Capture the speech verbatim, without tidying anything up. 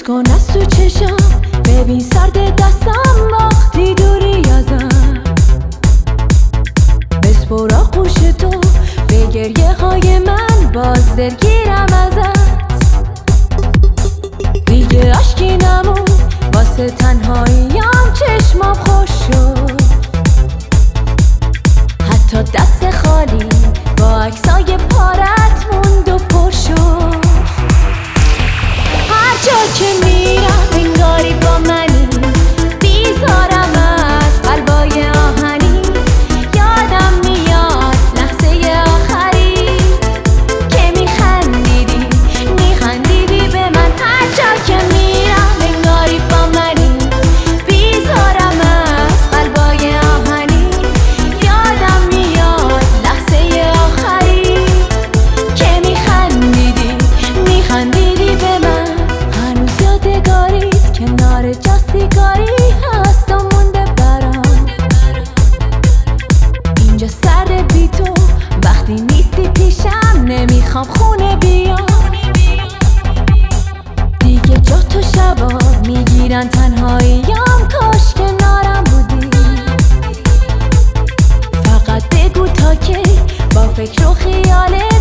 بوس کن از تو چشم، ببین سرد دستم وقتی دوری ازم. بسپر آغوش تو به گریه های من، باز دلگیرم ازت. دیگه عشقی نمون واسه تنهاییم، چشمام خوش شد. حتی دست خالی با عکسای پارت موند و پر شد. هر جا که میرم انگاری با منی، بیزارم از قلبای آهنی. یادم میاد لحظه آخری که میخندیدی میخندیدی به من. هر جا که میرم انگاری با منی، بیزارم از قلبای آهنی. یادم میاد لحظه آخری که میخندیدی میخندیدی به من. هنوز یادگاریت کنار جا سیگاری هست و مونده برام. اینجا سرد بی تو، وقتی نیستی پیشم نمیخوام خونه بیام. دیگه جا تو شبا میگیرن تنهاییم، کاش کنارم بودی. فقط بگو تا کی با فکر و خیالت